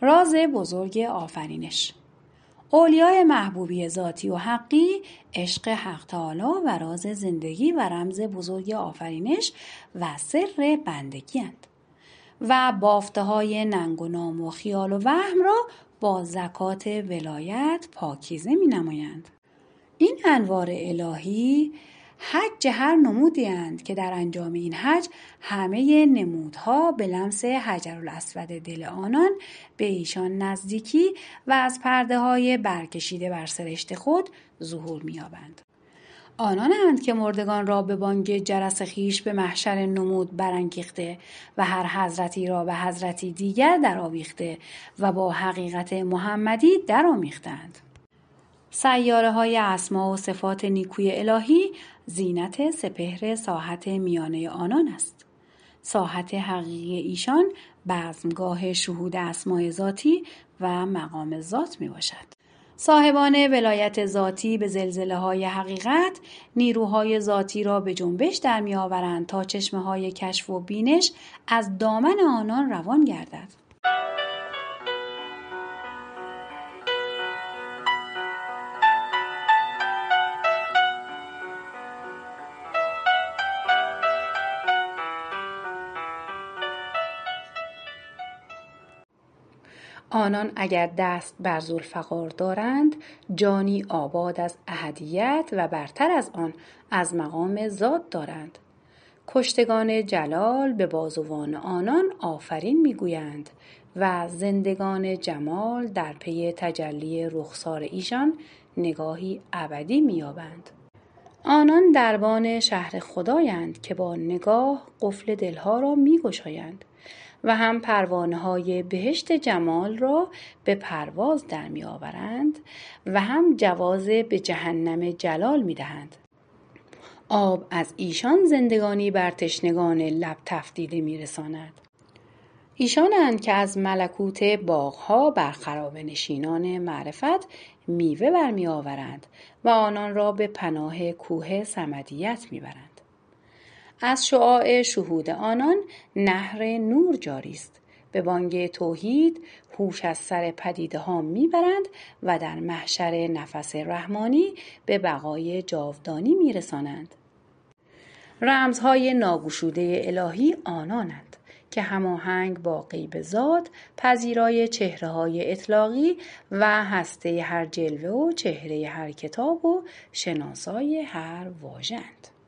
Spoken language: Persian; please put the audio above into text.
راز بزرگ آفرینش. اولیای محبوبی ذاتی و حقی عشق حق تعالی و راز زندگی و رمز بزرگ آفرینش و سر بندگی اند و بافته های ننگ و نام و خیال و وهم را با زکات ولایت پاکیزه می نمایند. این انوار الهی حج هر نمودی اند که در انجام این حج همه نمودها به لمس حجرالاسود دل آنان به ایشان نزدیکی و از پرده های برکشیده بر سرشت خود ظهور می‌یابند. آنانند که مردگان را به بانگ جرس خویش به محشر نمود برانگیخته و هر حضرتی را به حضرتی دیگر درآویخته و با حقیقت محمدی درآمیختند. سیاره های اسما و صفات نیکوی الهی زینت سپهر ساحت میانه آنان است. ساحت حقیقی ایشان بزمگاه شهود اسماء ذاتی و مقام ذات می باشد. صاحبان ولایت ذاتی به زلزله های حقیقت نیروهای ذاتی را به جنبش در می آورند تا چشمه های کشف و بینش از دامن آنان روان گردد. آنان اگر دست بر ذوالفقار دارند جانی آباد از احدیت و برتر از آن از مقام ذات دارند. کشتگان جلال به بازوان آنان آفرین میگویند و زندگان جمال در پی تجلی رخسار ایشان نگاهی ابدی مییابند. آنان دربان شهر خدایند که با نگاه قفل دلها را میگشایند و هم پروانه های بهشت جمال را به پرواز در می آورند و هم جواز به جهنم جلال می دهند. آب از ایشان زندگانی بر تشنگان لب تفدیده می رساند. ایشانند که از ملکوت باغها بر خرابه نشینان معرفت میوه برمی آورند و آنان را به پناه کوه صمدیت می برند. از شعاع شهود آنان نهر نور جاری است. به بانگ توحید هوش از سر پدیده ها میبرند و در محشر نفس رحمانی به بقای جاودانی میرسانند. رمزهای ناگشوده الهی آنانند که هماهنگ با غیب ذات پذیرای چهره‌های اطلاقی و هسته هر جلوه و چهره هر کتاب و شناسای هر واژه‌اند.